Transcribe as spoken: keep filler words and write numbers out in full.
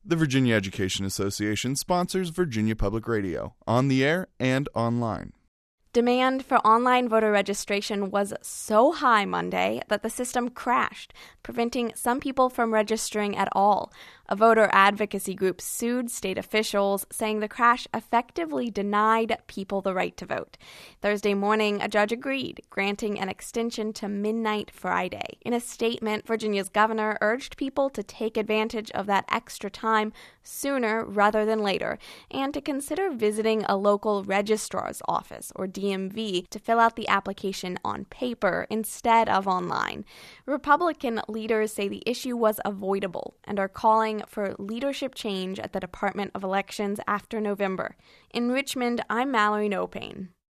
The Virginia Education Association sponsors Virginia Public Radio, on the air and online. Demand for online voter registration was so high Monday that the system crashed, preventing some people from registering at all. A voter advocacy group sued state officials, saying the crash effectively denied people the right to vote. Thursday morning, a judge agreed, granting an extension to midnight Friday. In a statement, Virginia's governor urged people to take advantage of that extra time sooner rather than later, and to consider visiting a local registrar's office, or D M V, to fill out the application on paper instead of online. Republican leaders say the issue was avoidable and are calling for leadership change at the Department of Elections after November. In Richmond, I'm Mallory Nopane.